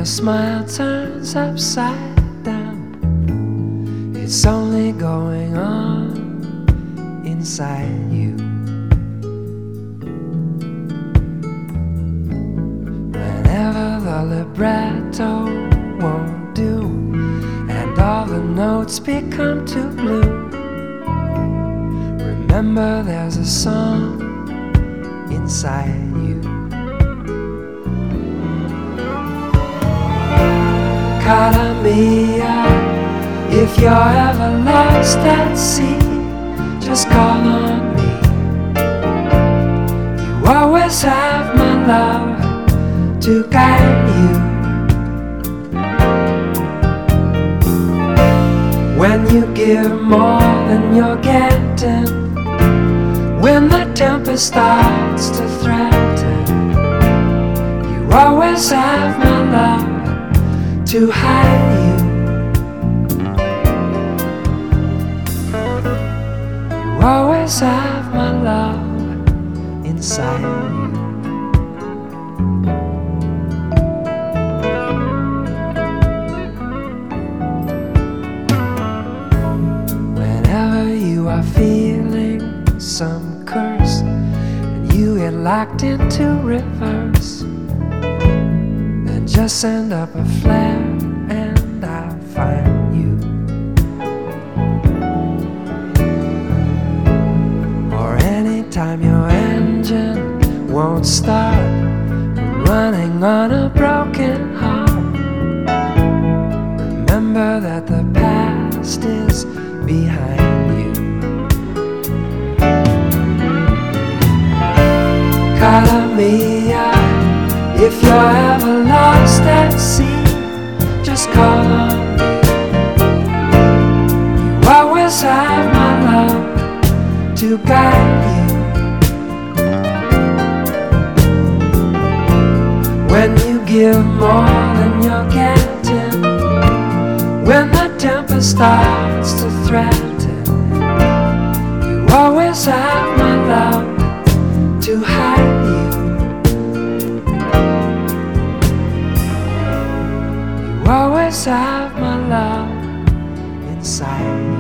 your smile turns upside down. It's only going on inside you. Whenever the libretto won't do and all the notes become too blue, remember there's a song inside you. Cara mia, if you're ever lost at sea, just call on me. You always have my love to guide you. When you give more than you're getting, when the tempest starts to threaten, you always have my love to hide you. You always have my love inside you. Whenever you are feeling some curse and you get locked into reverse, then just send up a flare and I'll find you. Or anytime your engine won't start, running on a broken heart, remember that the past is behind you. Cara mia, if you're ever lost at sea, just call on me. You always have my love to guide you. When you give more than you're getting, when the tempest starts to threaten, you always have my love to hide you. You always have my love inside you.